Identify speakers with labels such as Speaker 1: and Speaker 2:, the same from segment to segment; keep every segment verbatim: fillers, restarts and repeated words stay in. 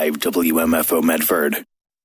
Speaker 1: five W M F O Medford.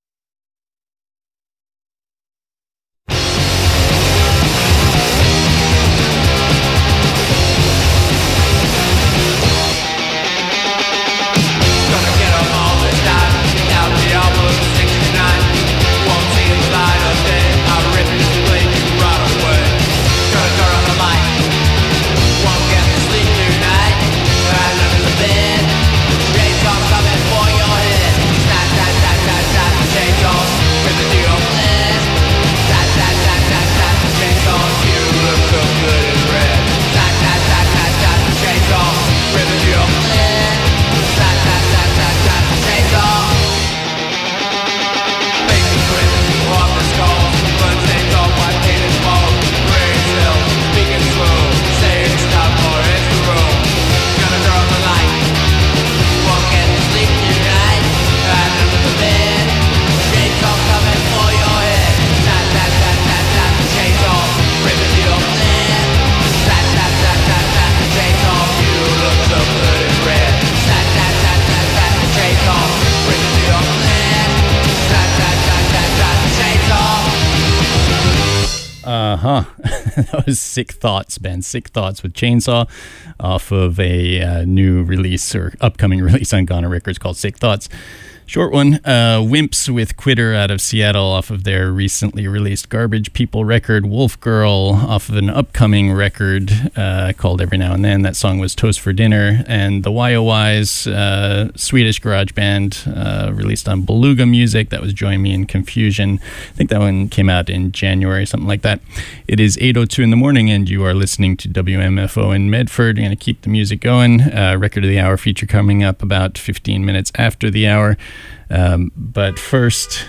Speaker 2: Uh-huh. That was Sick Thoughts, band Sick Thoughts with Chainsaw off of a uh, new release or upcoming release on Ghana Records called Sick Thoughts. Short one, uh, Wimps with Quitter out of Seattle off of their recently released Garbage People record. Wolf Girl off of an upcoming record uh, called Every Now and Then. That song was Toast for Dinner. And the Y O Ys, uh, Swedish garage band, uh, released on Beluga Music. That was Join Me in Confusion. I think that one came out in January, something like that. It is eight oh two in the morning and you are listening to W M F O in Medford. We're going to keep the music going. Uh, Record of the Hour feature coming up about fifteen minutes after the hour. Um, but first,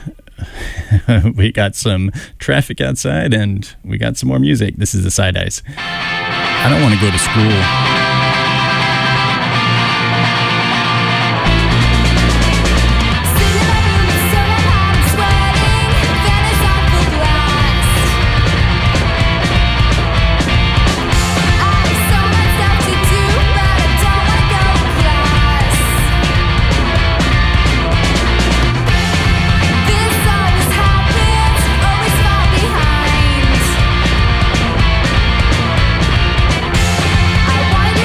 Speaker 2: we got some traffic outside and we got some more music. This is the Side Eyes. I don't want to go to school.
Speaker 3: I wanted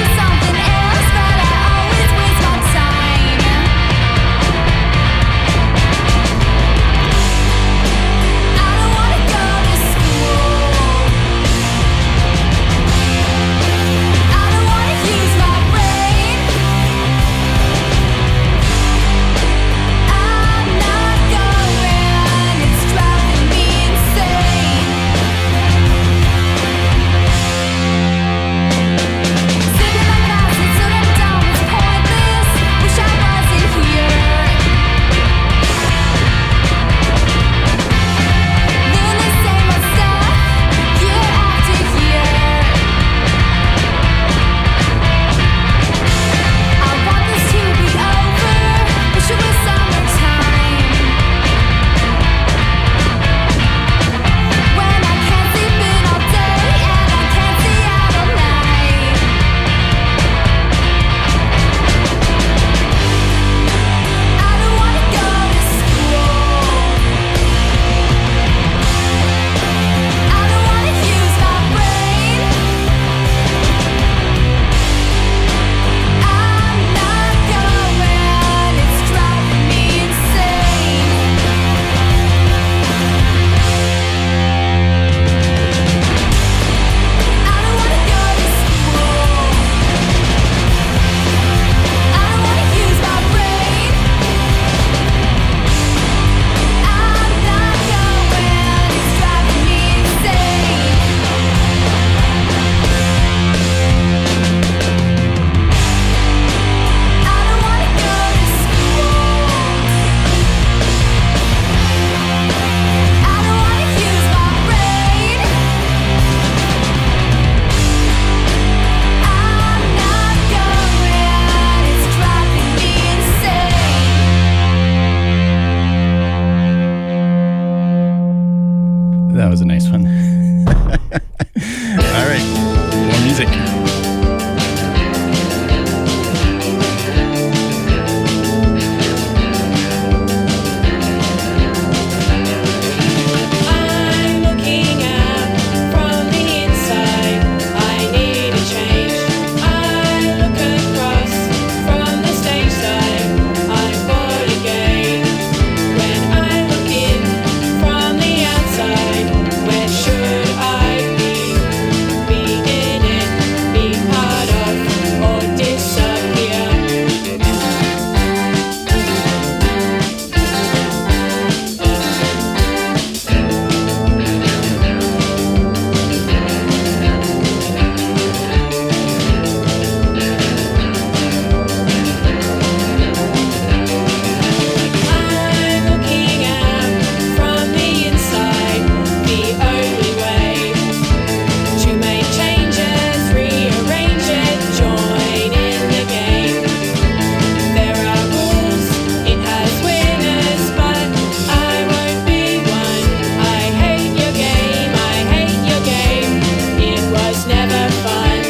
Speaker 3: never fun.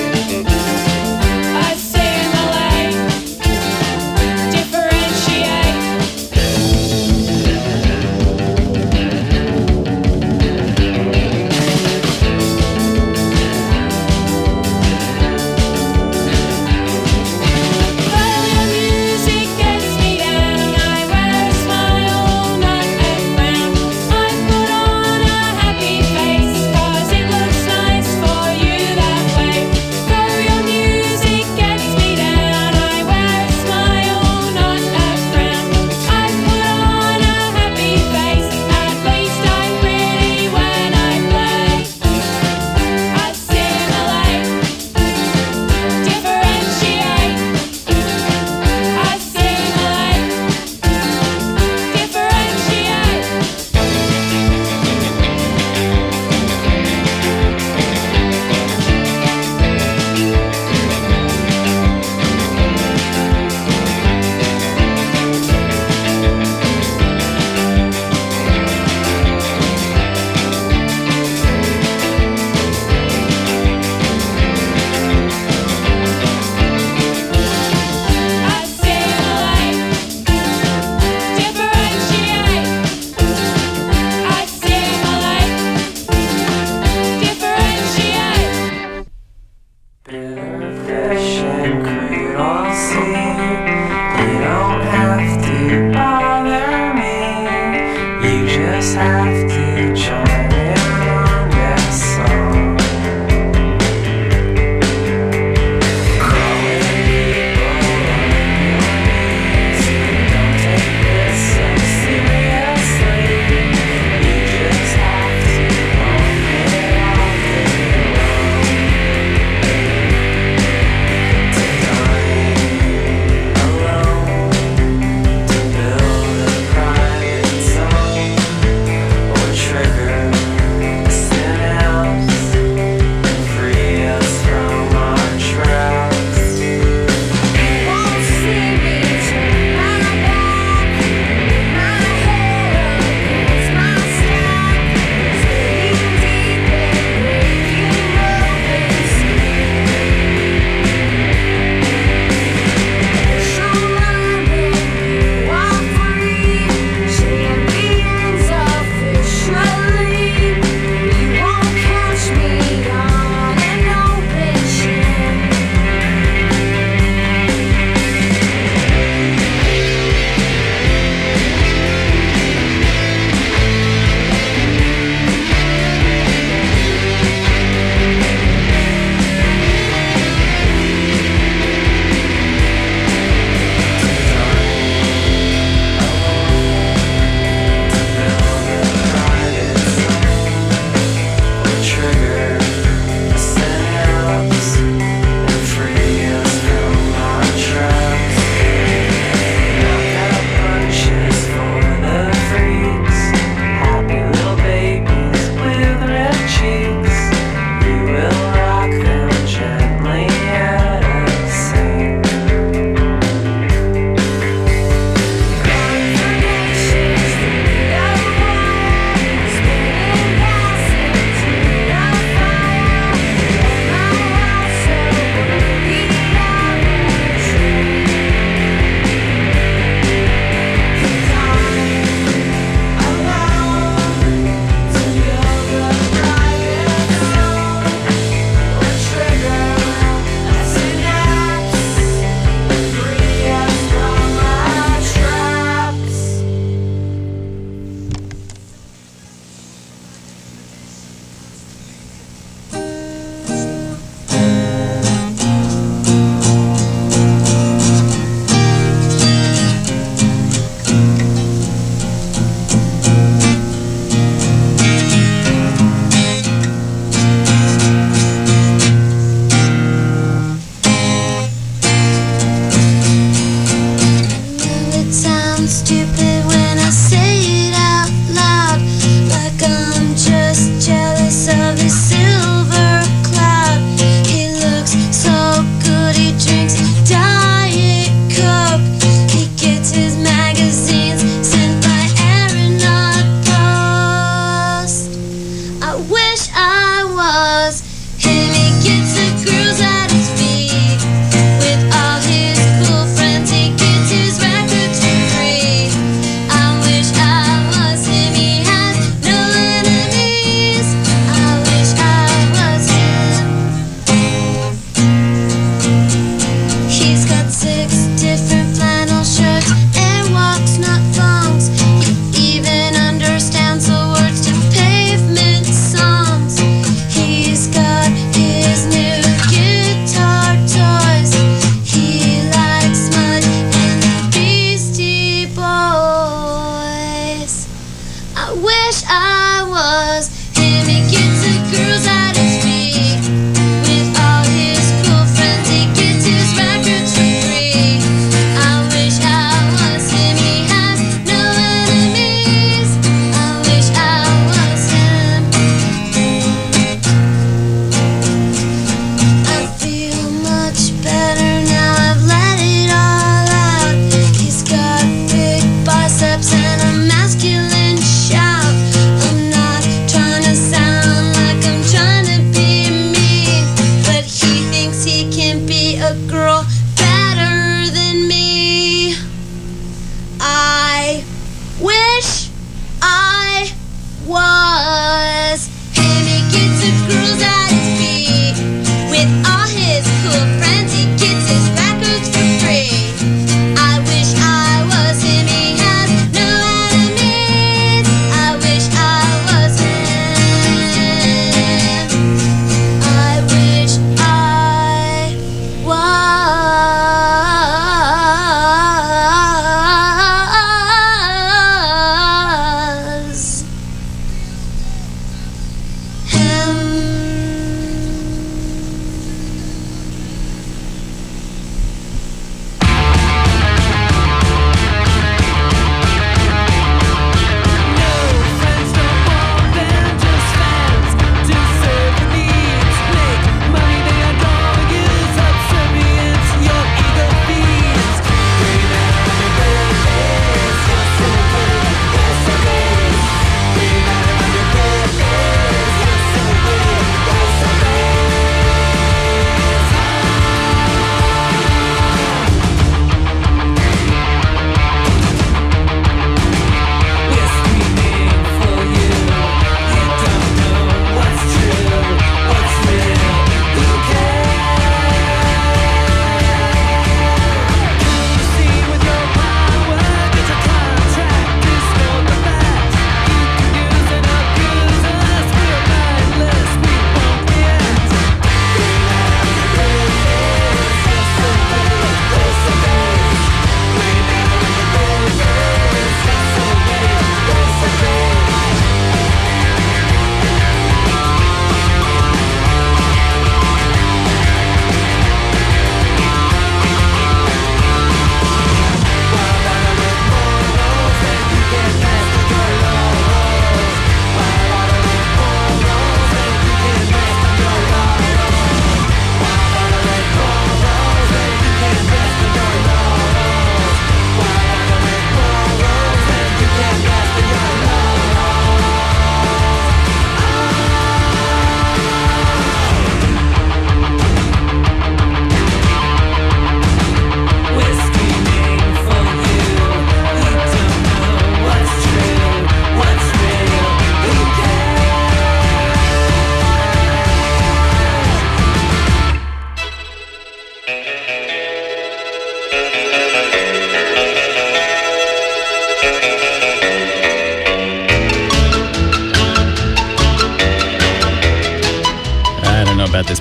Speaker 3: Assimilate, differentiate. Well, your music gets me down. I wear a smile, not a frown. I put on a happy face, 'cause it looks nice for you that way.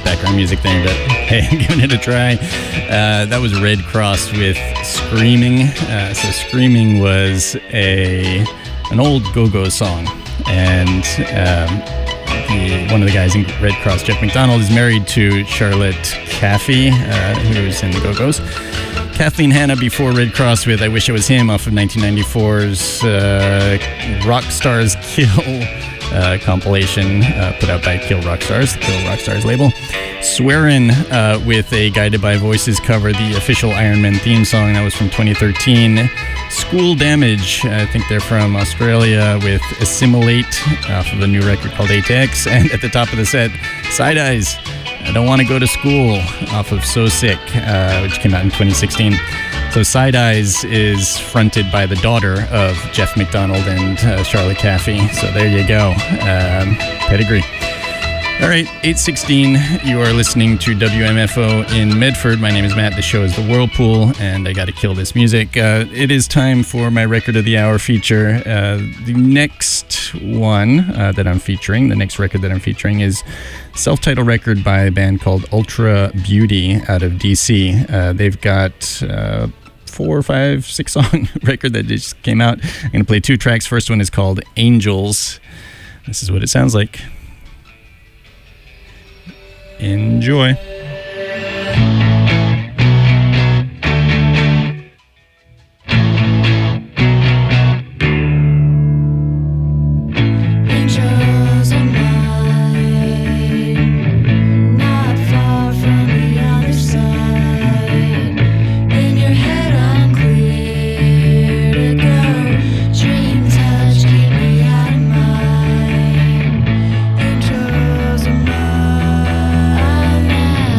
Speaker 2: background music there, but hey, I'm giving it a try. Uh, that was Red Cross with Screaming. Uh, so Screaming was a an old Go-Go song, and um, the, one of the guys in Red Cross, Jeff McDonald, is married to Charlotte Caffey, uh, who's in the Go-Go's. Kathleen Hanna before Red Cross with I Wish It Was Him off of nineteen ninety-four's uh, Rock Stars Kill uh, compilation uh, put out by Kill Rock Stars, the Kill Rock Stars label. Swearin' uh, with a Guided by Voices cover, the official Iron Man theme song. That was from twenty thirteen. School Damage, I think they're from Australia, with Assimilate off of a new record called eight X. And at the top of the set, Side Eyes, I Don't Want to Go to School off of So Sick, uh, which came out in twenty sixteen. So Side Eyes is fronted by the daughter of Jeff McDonald and uh, Charlotte Caffey. So there you go. Um, pedigree. All right, eight sixteen, you are listening to W M F O in Medford. My name is Matt. The show is The Whirlpool, and I got to kill this music. Uh, it is time for my Record of the Hour feature. Uh, the next one uh, that I'm featuring, the next record that I'm featuring is self-titled record by a band called Ultra Beauty out of D C. Uh, they've got uh, four, five, six song record that just came out. I'm going to play two tracks. First one is called Angels. This is what it sounds like. Enjoy.
Speaker 3: Angels are mine, not far from the other side. In your head I'm clear to go. Dream touch, keep me out of mind. Angels are mine.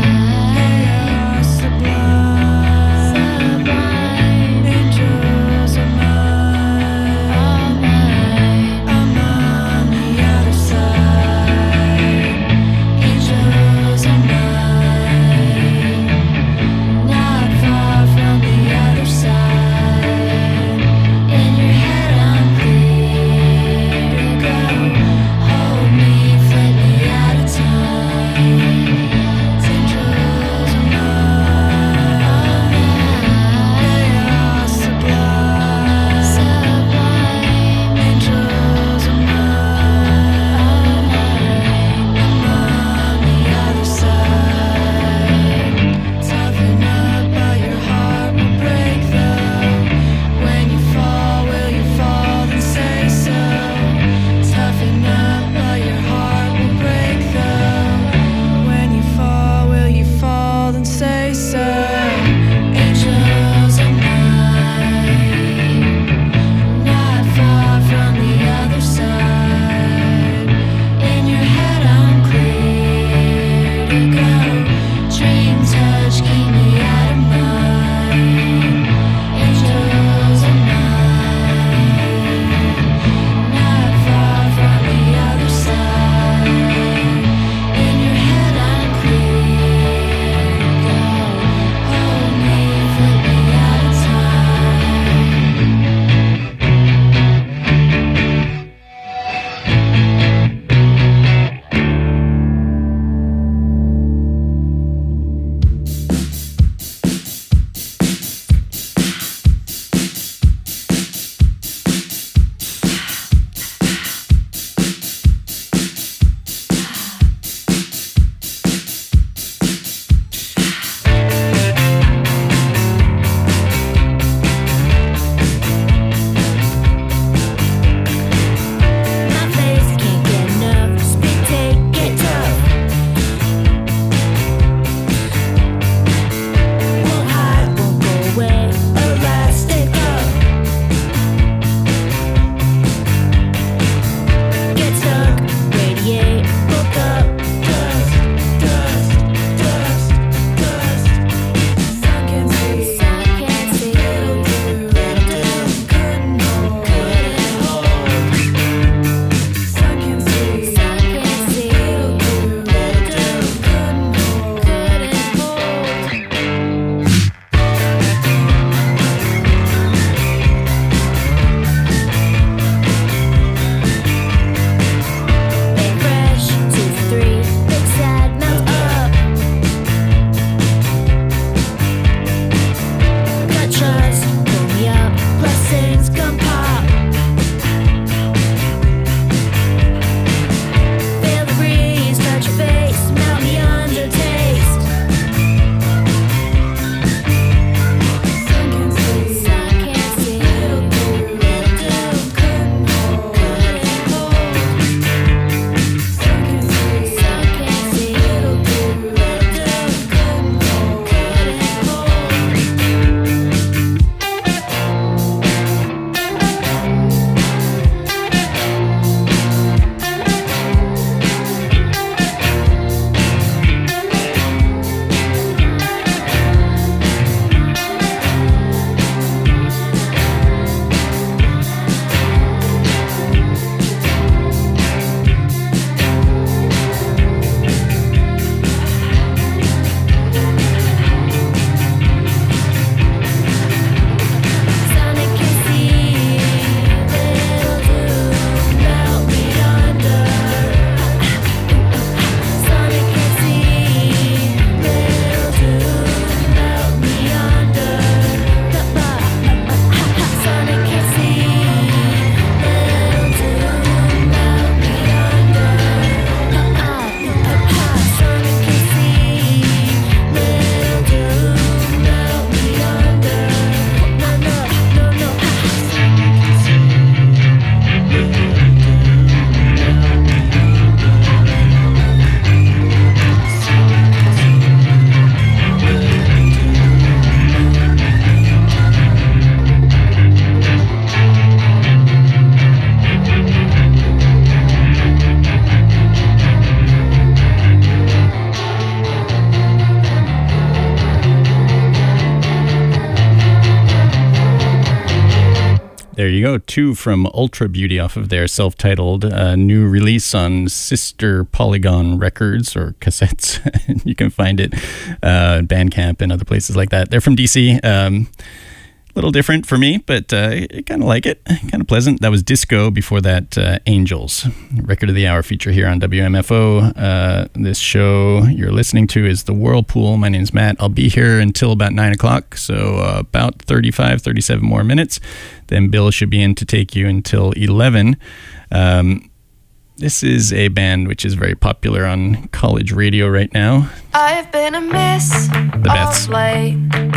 Speaker 2: There you go. Two from Ultra Beauty off of their self-titled uh, new release on Sister Polygon Records or cassettes. You can find it uh, Bandcamp and other places like that. They're from D C. Um, a little different for me, but uh, I kind of like it. Kind of pleasant. That was Disco. Before that, uh, Angels. Record of the Hour feature here on W M F O. Uh, this show you're listening to is The Whirlpool. My name's Matt. I'll be here until about nine o'clock, so uh, about thirty-five, thirty-seven more minutes. Then Bill should be in to take you until eleven. Um, this is a band which is very popular on college radio right now.
Speaker 3: I've been a miss
Speaker 2: The Beths.
Speaker 3: of late.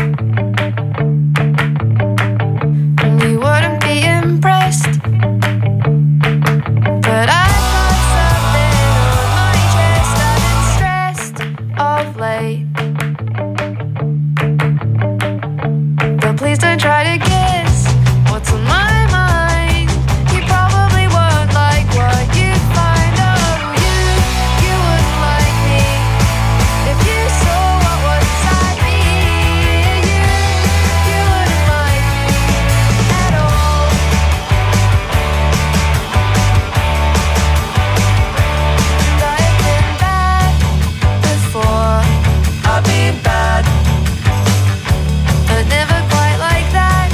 Speaker 3: And you wouldn't be impressed. But I've got something on my chest. I've been stressed of late. But please don't try to guess what's on my mind. You probably won't like what you find. Oh, you, you wouldn't like me if you saw what was inside me. You, you wouldn't like me at all. And I've been bad before. I've been bad, but never quite like that.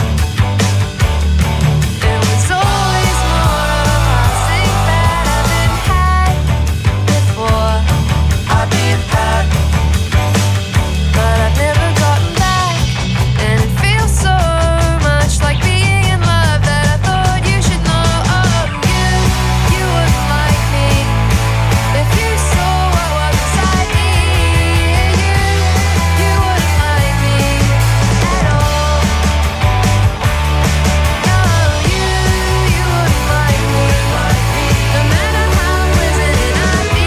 Speaker 3: It was always more of a passing fad. I've been had before. I've been had, but I've never gotten back. And it feels so much like being in love that I thought you should know. Oh, you, you wouldn't like me if you saw what was inside me. You, you wouldn't like me at all. No, you, you wouldn't like me. No matter how pleasant I'd be.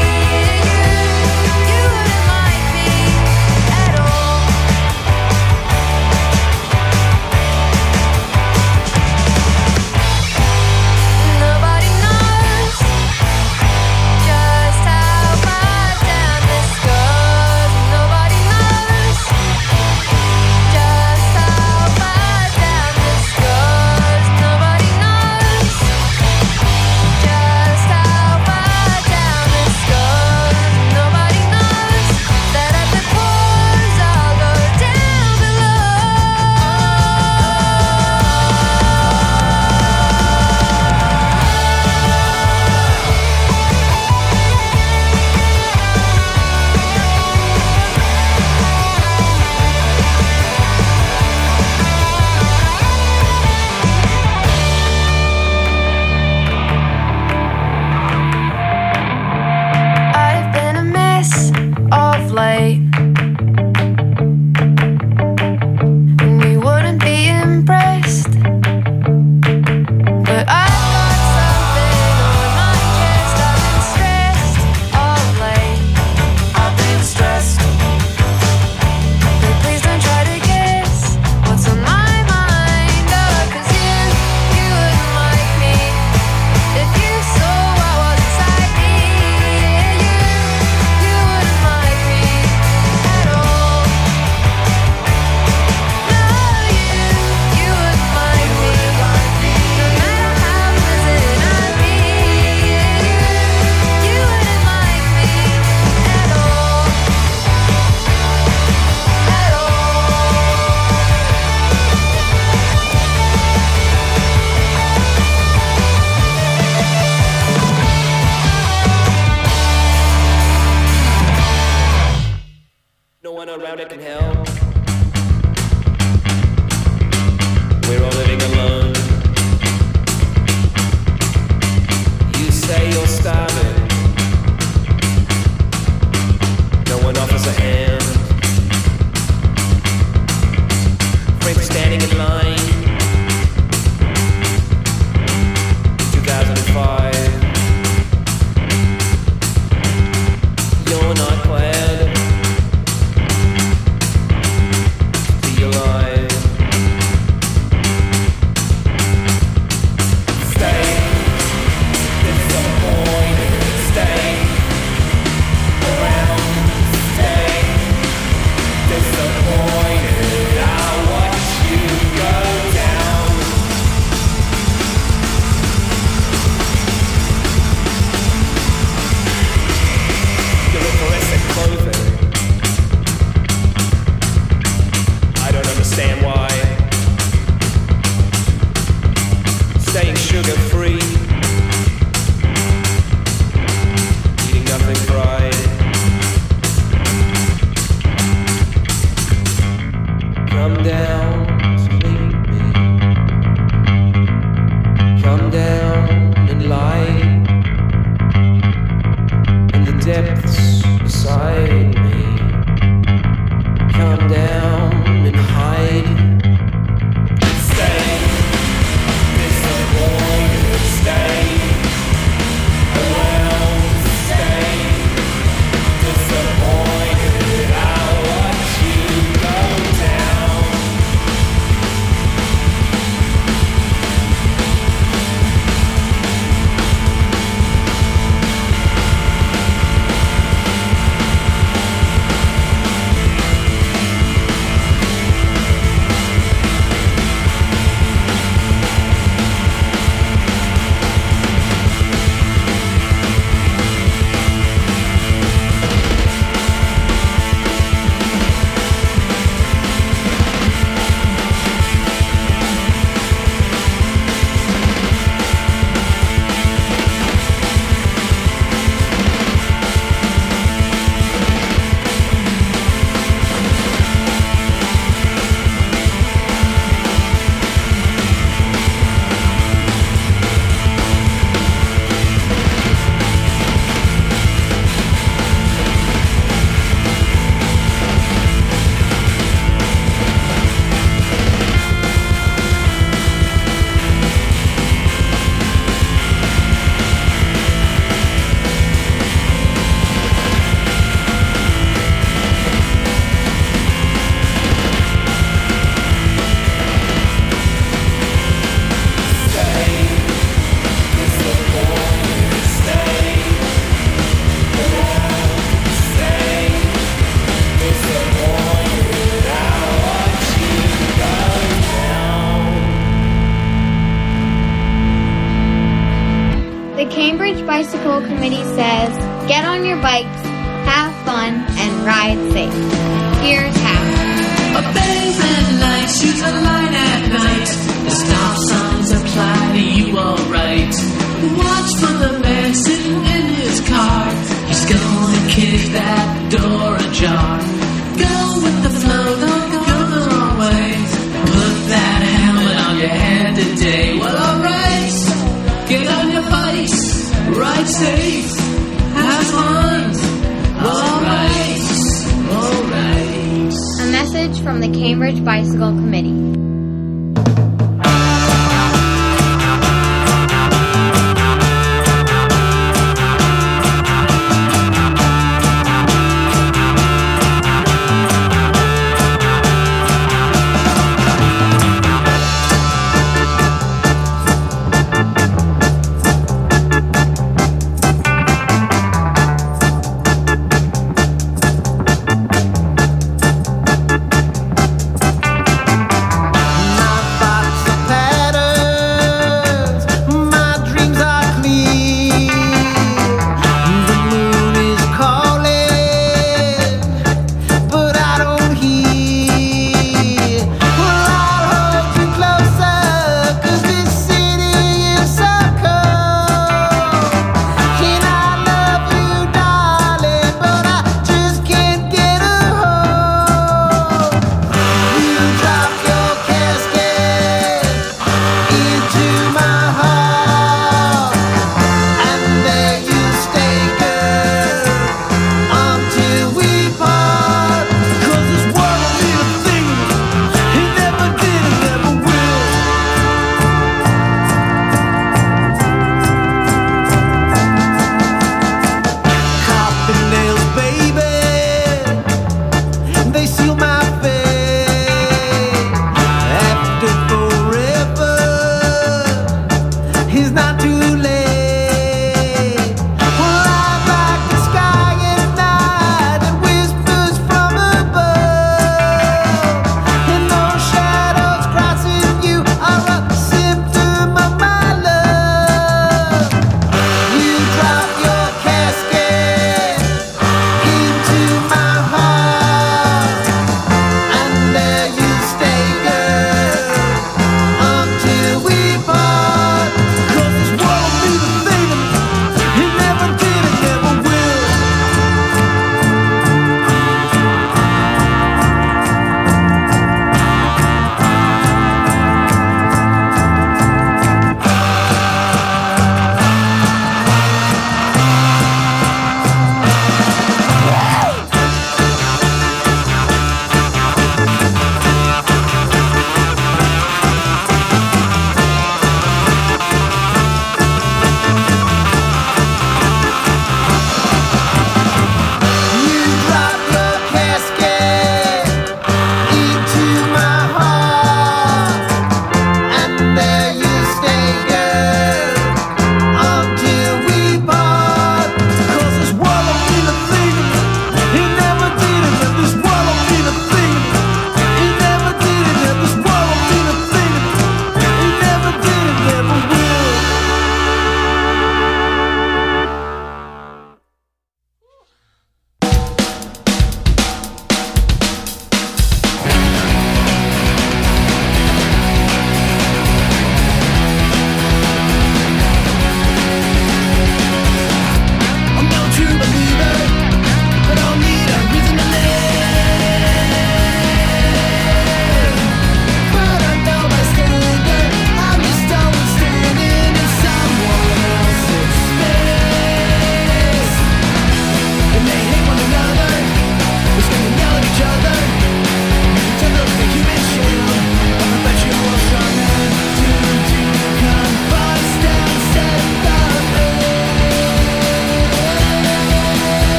Speaker 3: You, you wouldn't like me at all. Nobody knows just how far down this goes. Nobody knows just how far down this goes. Nobody knows just how far down this goes. Nobody knows that at the pores I'll go down I've been a mess of late. And you wouldn't be impressed. But I've got something on my chest. I've been stressed of late. I've been stressed. But please don't try to guess what's on my mind. Oh, 'cause you, you wouldn't like me if you saw what was inside me. You, you wouldn't like me at all. No, you, you wouldn't like me. No matter how pleasant I'd be. You, you wouldn't like me at all. At
Speaker 4: No one around it can help. We're all living alone. You say you're starving. No one offers a hand. Friends standing in line. two thousand five. You're not glad. Be alive. Stay. Disappointed.
Speaker 5: down to meet me. Come down and lie in the depths beside me. Come down and hide. Stay, disappointed, stay around, stay disappointed. I'll watch you go down.
Speaker 6: The Cambridge Bicycle Committee says, get on your bikes, have fun, and ride safe. Here's how.
Speaker 7: Obey red lights, shoot a line at night. The stop signs apply to you alright. Watch for the man sitting in his car. He's gonna kick that door ajar. Go with the flow, don't go the wrong way. Put that helmet on your head today. Well, alright, get on your bikes, ride safe, have fun. Alright, alright.
Speaker 6: A message from the Cambridge Bicycle Committee.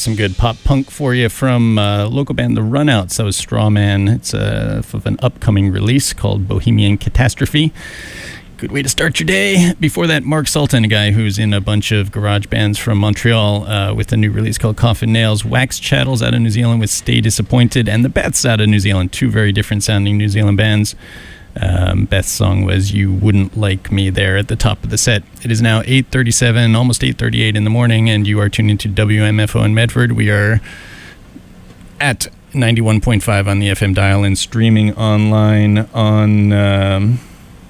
Speaker 2: some good pop punk for you from uh, local band The Runouts. That was Strawman. It's uh, of an upcoming release called Bohemian Catastrophe. Good way to start your day. Before that, Mark Sultan, a guy who's in a bunch of garage bands from Montreal uh, with a new release called Coffin Nails. Wax Chattels out of New Zealand with Stay Disappointed, and the Beths out of New Zealand. Two very different sounding New Zealand bands. Um, Beth's song was You Wouldn't Like Me there at the top of the set. It is now eight thirty-seven, almost eight thirty-eight in the morning, and you are tuned into W M F O in Medford. We are at ninety-one point five on the F M dial and streaming online on um,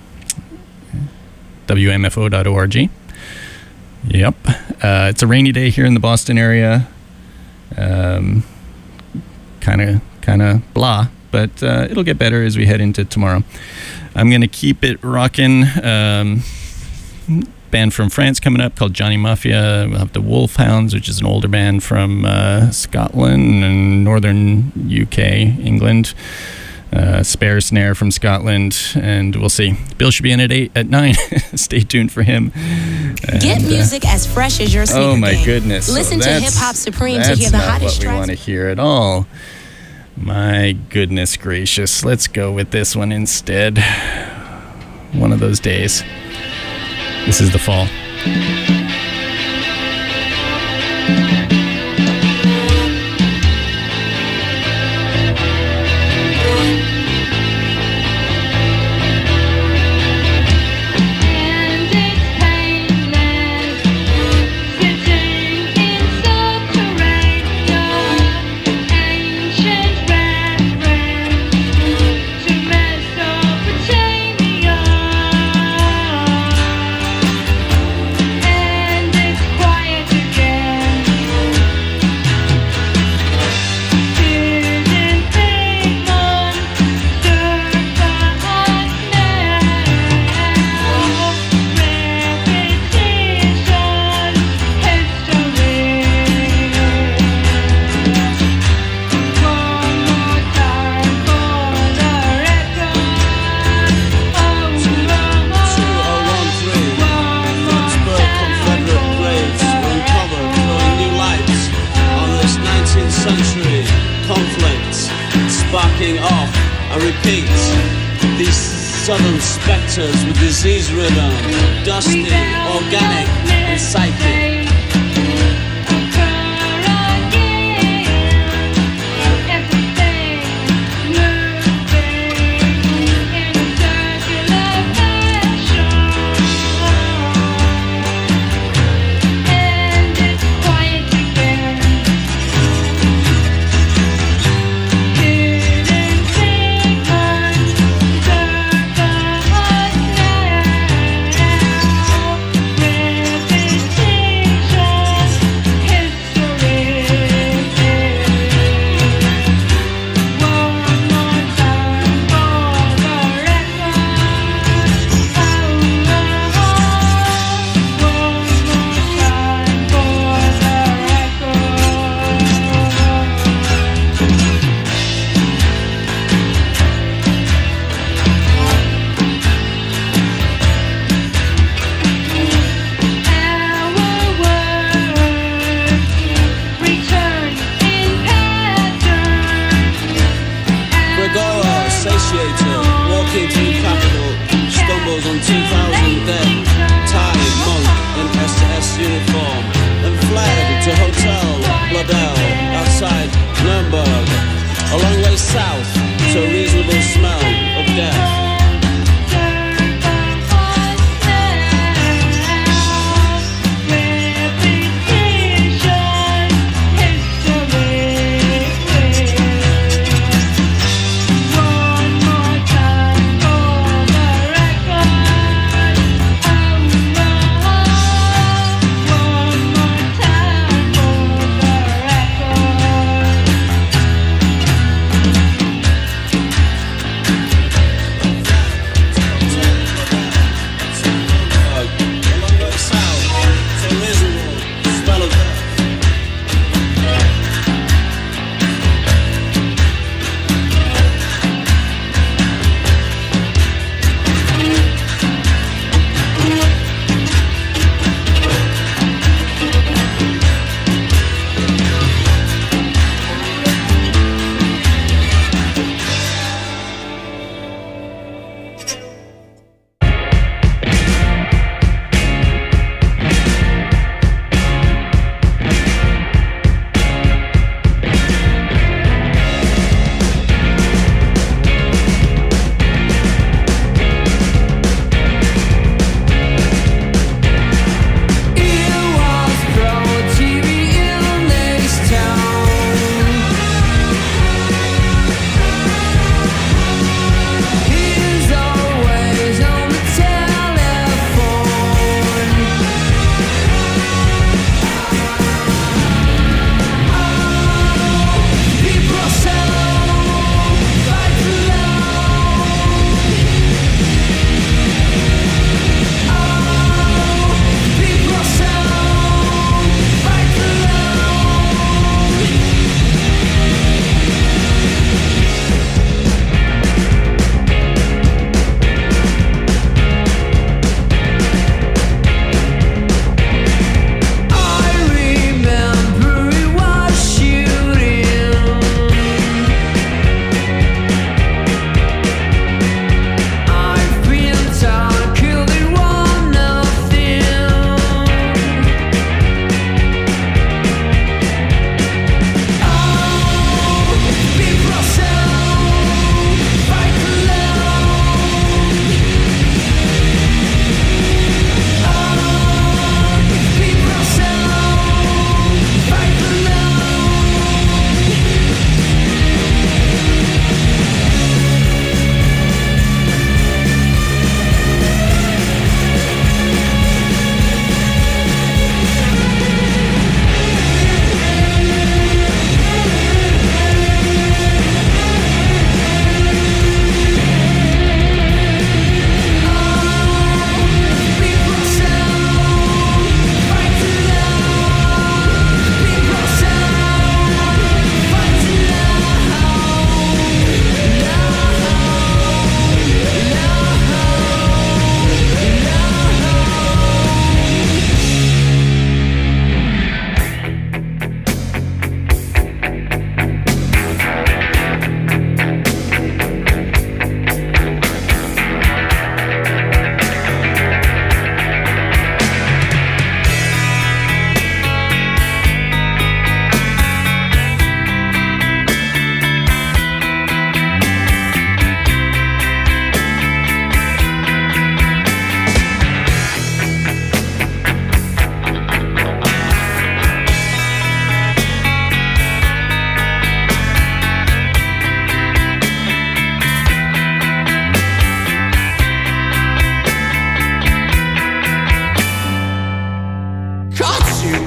Speaker 2: W M F O dot org. Yep. Uh, it's a rainy day here in the Boston area. Um, kind of, kind of blah. But uh, it'll get better as we head into tomorrow. I'm going to keep it rocking. Um, band from France coming up called Johnny Mafia. We'll have the Wolfhounds, which is an older band from uh, Scotland and northern U K, England. Uh, Spare Snare from Scotland, and we'll see. Bill should be in at eight, at nine. Stay tuned for him. And,
Speaker 8: Get music uh, as fresh as your sneaker
Speaker 2: oh my
Speaker 8: game.
Speaker 2: goodness!
Speaker 8: Listen
Speaker 2: so
Speaker 8: to Hip Hop Supreme to
Speaker 2: that's
Speaker 8: hear the
Speaker 2: not
Speaker 8: hottest
Speaker 2: what we
Speaker 8: tracks.
Speaker 2: want to hear at all. My goodness gracious. Let's go with this one instead. One of those days. This is The Fall.
Speaker 9: Southern spectres with disease ridden, dusty, organic, and psychic.
Speaker 3: One more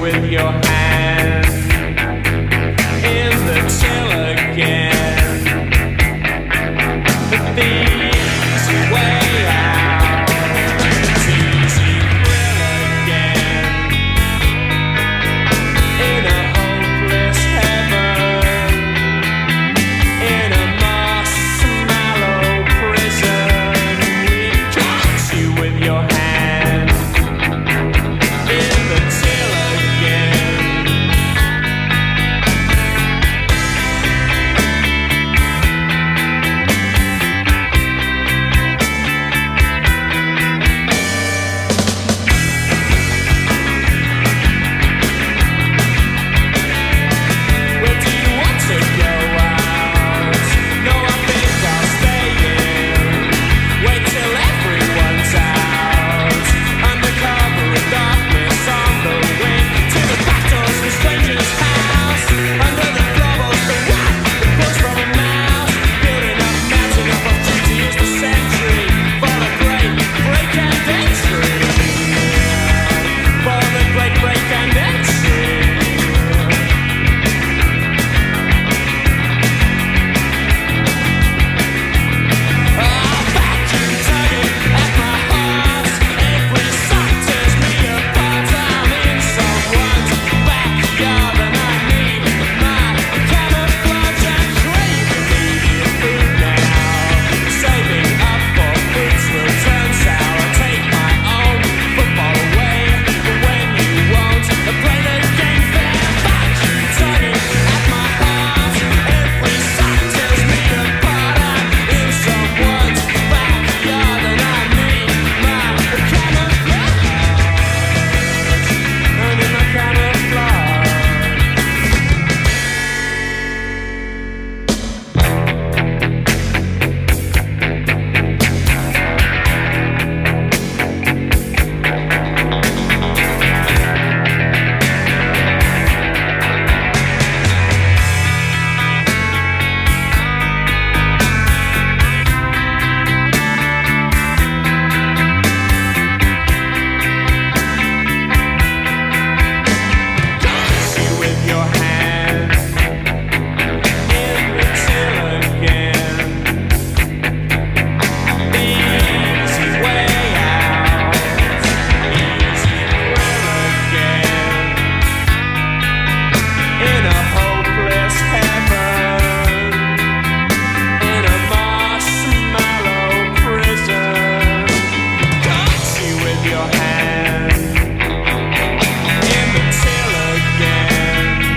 Speaker 5: with your hand in the till again. But the easy way out, it's easy thrill again. In a hopeless heaven, in a marshmallow prison, we got you with your hand in the till again. Where do you want to go out? No, I think I'll stay in. Wait till everyone's out. Undercover in darkness on the way to the back doors of a stranger's house. Under the floorboards, the rat that pulls from a mouse. Building up mountain up of duty is the sentry for the great break and entry. For the great break and entry. Ah, back you tugging at my heart. Every song tears me apart. I'm in someone's backyard and I need my camouflage and crave immediate food now. Saving up for fruits will turn sour. Take my own football away when you won't play the game fair. Back you tugging at my heart. Every song tears me apart. I'm in someone's backyard and I need my camouflage. I need my camouflage. Got you with your hand in the till again. The easy way out, easy thrill again. In a hopeless heaven, in a marshmallow prison. Got you with your hand in the till again.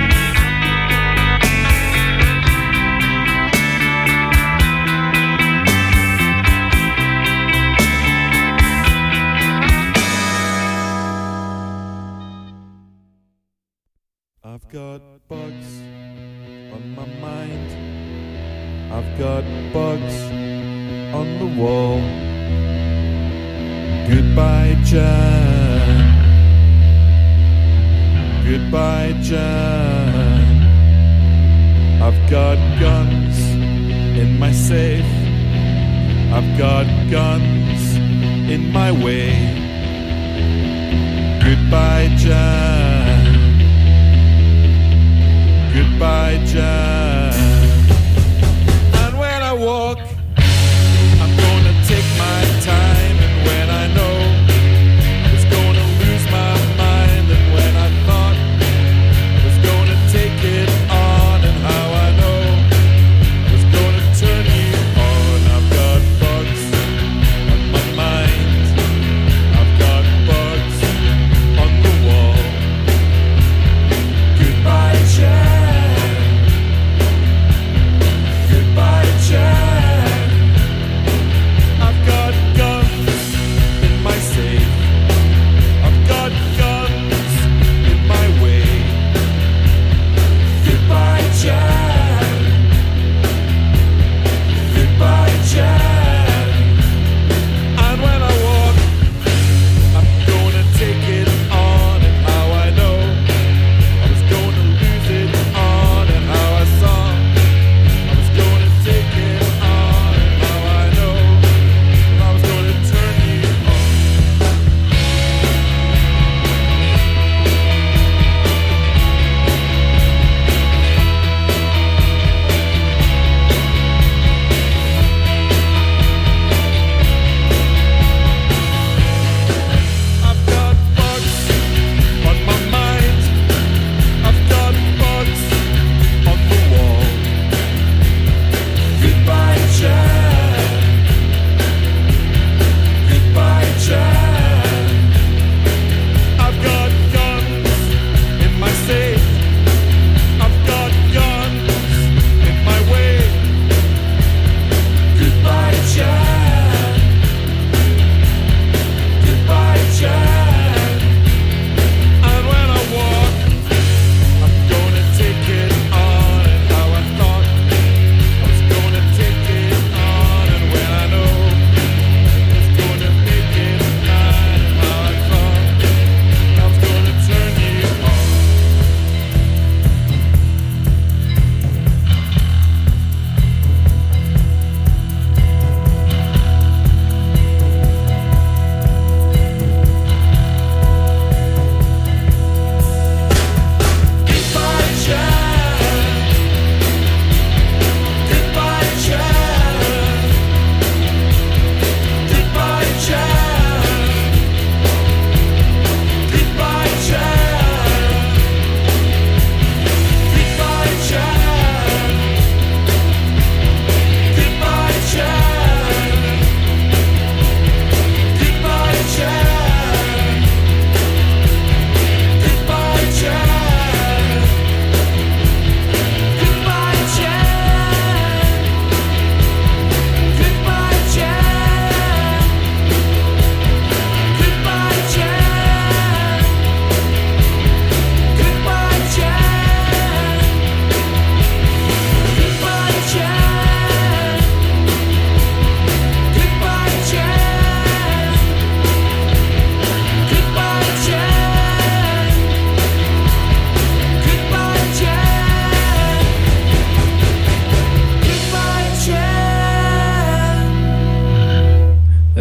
Speaker 10: I've got bugs on my mind. I've got bugs on the wall. Goodbye, Jan. Goodbye, Jan. I've got guns in my safe. I've got guns in my way. Goodbye, Jan. Goodbye, Jan. And when I walk, I'm gonna take my time. And when I know I was gonna lose my mind, and when I thought I was gonna take it on, and how I know I was gonna turn you on. I've got bugs on my mind. I've got bugs on the wall. Goodbye, Jan.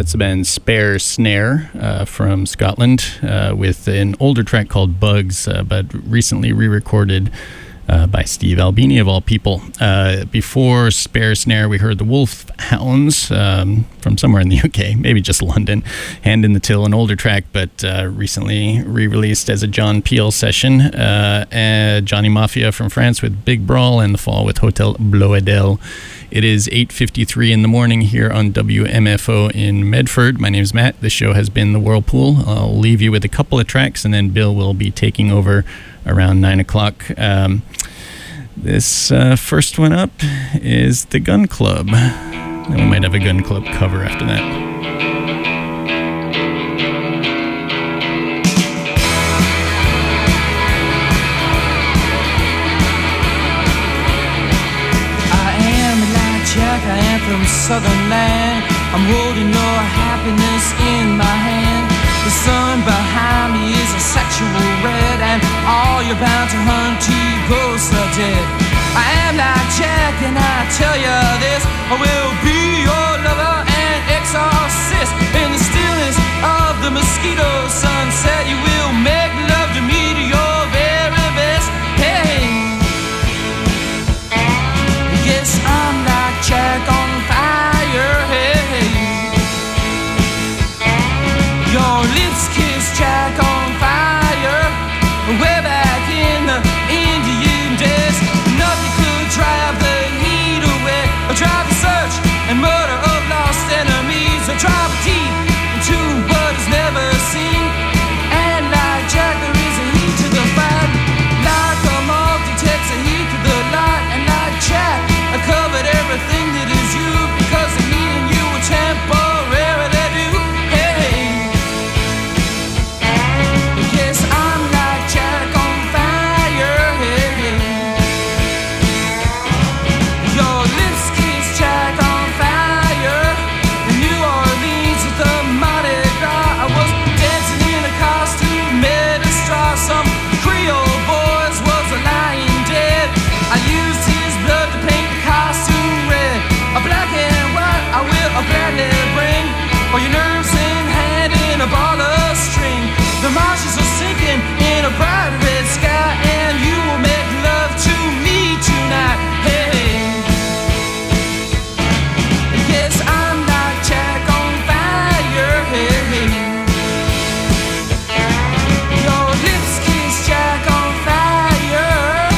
Speaker 2: That's the band Spare Snare uh, from Scotland uh, with an older track called Bugs, uh, but recently re-recorded uh, by Steve Albini, of all people. Uh, before Spare Snare, we heard the Wolfhounds um, from somewhere in the U K, maybe just London. Hand in the Till, an older track, but uh, recently re-released as a John Peel session. Uh, uh, Johnny Mafia from France with Big Brawl, and The Fall with Hotel Bloedel. It is eight fifty-three in the morning here on W M F O in Medford. My name is Matt. The show has been The Whirlpool. I'll leave you with a couple of tracks, and then Bill will be taking over around nine o'clock. Um, this uh, first one up is The Gun Club. Then we might have a Gun Club cover after that.
Speaker 7: Jack, I am from southern land. I'm holding no happiness in my hand. The sun behind me is a sexual red, and all you're bound to hunt to ghosts are dead. I am like Jack, and I tell you this, I will be your lover and exorcist. In the stillness of the mosquito sunset, you will make love to me to your very best. Hey, yes, I'm like Jack on fire, hey. Your lips kiss Jack on fire. Way back in the Indian days, nothing could drive the heat away, or drive the search and murder of lost enemies, or drive a deep into what is never seen. And like Jack, there is a heat to the fight, like a moth detects a heat to the light. And like Jack, I covered everything that is you, because the heat and you were temporary, they do. Hey, yes, I'm like Jack on fire. Hey, your lips kiss Jack on fire. In New Orleans at the Mardi Gras, I was dancing in a costume made of straw. Some Creole boys was lying dead. I used his blood to paint the costume red. A black and white I will gladly bring, for your nerves in hand in a ball of string. The marshes are sinking in a bright red sky, and you will make love to me tonight. Hey, yes, I'm like Jack on fire. Hey, your lips kiss Jack on fire.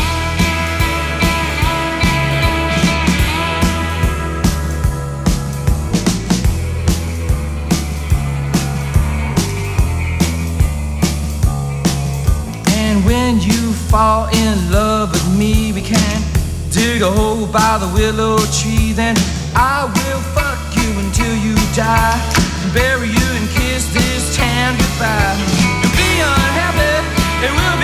Speaker 7: And when you fall in love with me, we can dig a hole by the willow tree. Then I will fuck you until you die, bury you and kiss this town goodbye. You'll be unhappy, it will be